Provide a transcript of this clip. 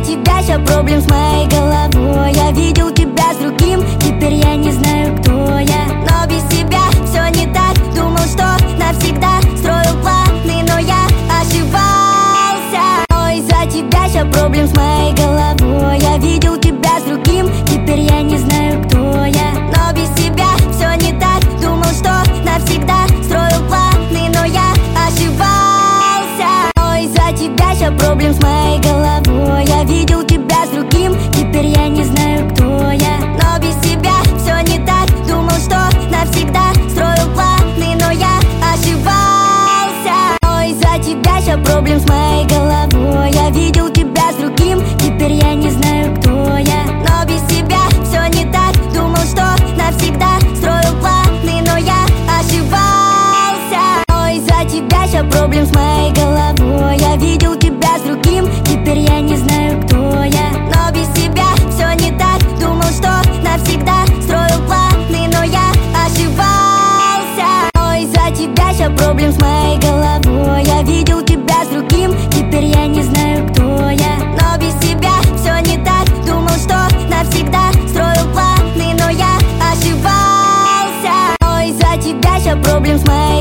тебя ща проблем с моей головой. Я видел тебя с другим, теперь я не знаю, кто я. Но без тебя все не так, думал, что навсегда строил планы, но я ошибался. Ой, из-за тебя ща проблем с моей головой. Я видел тебя с другим, теперь я не знаю, кто я. Но без тебя все не так, думал, что навсегда строил планы, но я ошибался. Ой, из-за тебя ща проблем с моей головой.